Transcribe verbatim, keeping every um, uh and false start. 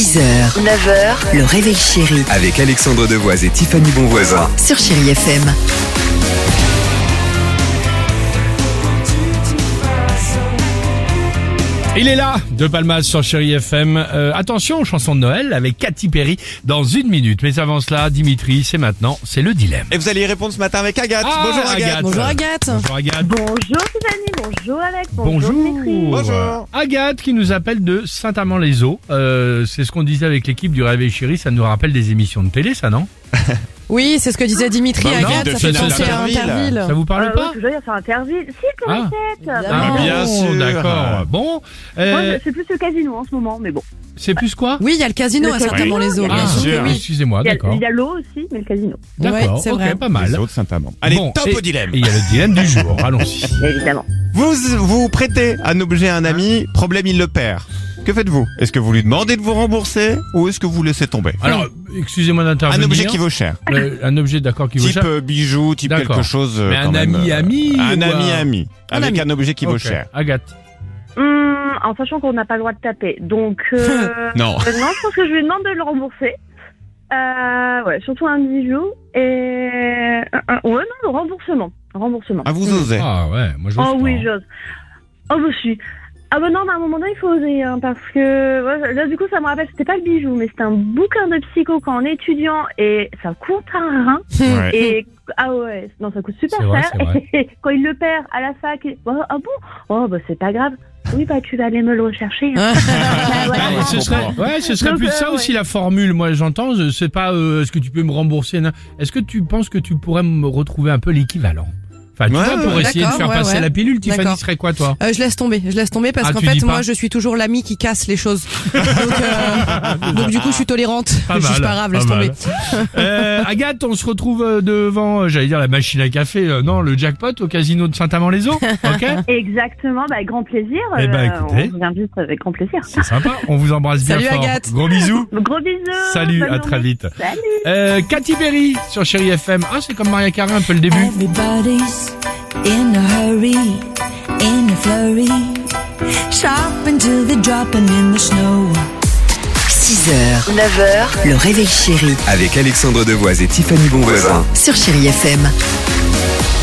six heures, neuf heures, le réveil chéri Avec Alexandre Devoise et Tiffany Bonvoisin. sur Chéri F M. Il est là, De Palmas sur Chéri F M. Euh, attention, chanson de Noël avec Katy Perry dans une minute. Mais avant cela, Dimitri, c'est maintenant, c'est le dilemme. Et vous allez y répondre ce matin avec Agathe. Ah, Bonjour Agathe. Agathe. Bonjour Agathe. Bonjour Agathe. Bonjour Tiffany, bonjour Alex, bonjour, Bonjour. Dimitri. Bonjour. Agathe qui nous appelle de Saint-Amand-les-Eaux. Euh, c'est ce qu'on disait avec l'équipe du Réveil Chéri. Ça nous rappelle des émissions de télé, ça, non? Oui, c'est ce que disait Dimitri. Bah non, Agathe, de ça fait finale penser à d'Interville. Interville. Ça vous parle Euh, pas? oui, toujours sur Interville. Si, pour Ah. les fêtes. Ah, bien sûr. D'accord. Bon, euh, Moi, c'est plus le casino en ce moment, mais bon. c'est plus quoi? Oui, il y a le casino Le à casino, Saint-Amand-les-Eaux. il y a bien Ah, sûr que oui. excusez-moi, Il y a, d'accord. il y a l'eau aussi, mais le casino. D'accord, Ouais, c'est ok, vrai. pas mal. Les autres Saint-Amand. Allez, Bon, top et- au dilemme. Et il y a le dilemme du jour, allons-y. Évidemment. Vous vous prêtez un objet à un ami, problème il le perd. Que faites-vous? Est-ce que vous lui demandez de vous rembourser ou est-ce que vous laissez tomber? Alors, excusez-moi d'intervenir. Un objet qui vaut cher. Euh, un objet, d'accord, qui vaut Type cher. euh, bijou, type D'accord. quelque chose. euh, Mais quand un même, ami euh, ami Un ou ami un- ami. Un Avec ami. un objet qui vaut Ok. cher. Agathe. Hum, en sachant qu'on n'a pas le droit de taper. Donc, euh, Non. euh, non, je pense que je lui demande de le rembourser. Euh, ouais, surtout un bijou. Et, euh, euh, ouais, non, le remboursement. Remboursement. Ah, vous osez. Ah ouais, moi je Oh oui, j'ose. Oh, bah, si. Ah bah non, mais à un moment donné, il faut oser, hein, parce que ouais, là, du coup, ça me rappelle, c'était pas le bijou, mais c'était un bouquin de psycho quand on est étudiant, et ça coûte un rein, Ouais. et ah ouais, non, ça coûte super C'est vrai, cher, c'est vrai. et quand il le perd à la fac, il- oh, ah bon? Oh bah c'est pas grave. Oui, bah tu vas aller me le rechercher. Hein. Ah. Ouais, Ah, ouais. ce serait, ouais, ce serait Donc, plus euh, ça ouais. aussi la formule. Moi, j'entends. Je sais pas. Euh, est-ce que tu peux me rembourser? non Est-ce que tu penses que tu pourrais me retrouver un peu l'équivalent? Enfin, tu Ouais, vois, pour ouais, essayer de d'accord, faire ouais, passer ouais. la pilule, Tiffany D'accord. serait quoi, toi? Euh, je laisse tomber, je laisse tomber parce Ah, qu'en tu fait, dis moi, pas je suis toujours l'ami qui casse les choses. Donc, euh, donc du coup, je suis tolérante. Pas je mal, suis pas grave, pas laisse mal. tomber. Euh, Agathe, on se retrouve euh, devant, euh, j'allais dire la machine à café, euh, non, le jackpot au casino de Saint-Amand-les-Eaux. Ok. Exactement, bah avec grand plaisir. Eh ben, euh, écoutez. on vous invite avec grand plaisir. C'est sympa. On vous embrasse bien Salut, fort. Agathe. Gros bisous. Gros bisous. Salut, bonne à très journée. vite. Salut. Euh, Katy Perry sur Chéri F M. Ah, c'est comme Maria Carré un peu le début. Everybody's in a hurry, in a flurry, shopping till they're dropping in the snow. six heures, neuf heures, le réveil chéri Avec Alexandre Devoise et Tiffany Bonvoisin. sur Chéri F M.